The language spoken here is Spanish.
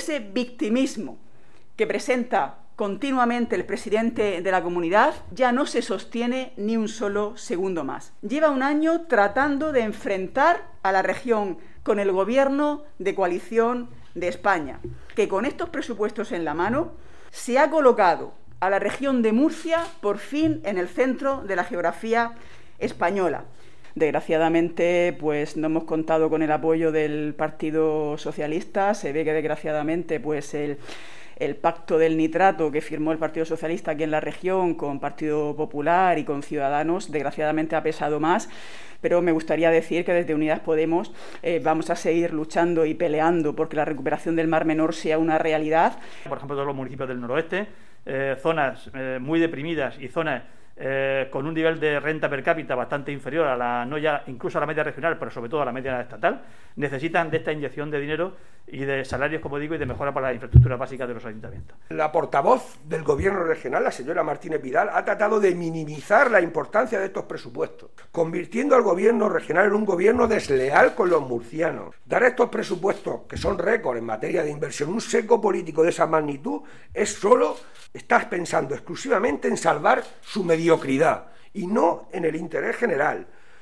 ese victimismo que presenta continuamente el presidente de la comunidad ya no se sostiene ni un solo segundo más. Lleva un año tratando de enfrentar a la región con el gobierno de coalición de España, que con estos presupuestos en la mano se ha colocado a la región de Murcia por fin en el centro de la geografía española. Desgraciadamente, pues no hemos contado con el apoyo del Partido Socialista. Se ve que desgraciadamente, pues el pacto del nitrato que firmó el Partido Socialista aquí en la región con Partido Popular y con Ciudadanos, desgraciadamente ha pesado más, pero me gustaría decir que desde Unidas Podemos vamos a seguir luchando y peleando porque la recuperación del Mar Menor sea una realidad. Por ejemplo, todos los municipios del noroeste, zonas muy deprimidas y zonas con un nivel de renta per cápita bastante inferior a la, no ya incluso a la media regional, pero sobre todo a la media estatal, necesitan de esta inyección de dinero y de salarios, como digo, y de mejora para las infraestructuras básicas de los ayuntamientos. La portavoz del Gobierno regional, la señora Martínez Vidal, ha tratado de minimizar la importancia de estos presupuestos, convirtiendo al Gobierno regional en un gobierno desleal con los murcianos. Dar estos presupuestos, que son récord en materia de inversión, un seco político de esa magnitud, es solo estar pensando exclusivamente en salvar su mediocridad y no en el interés general.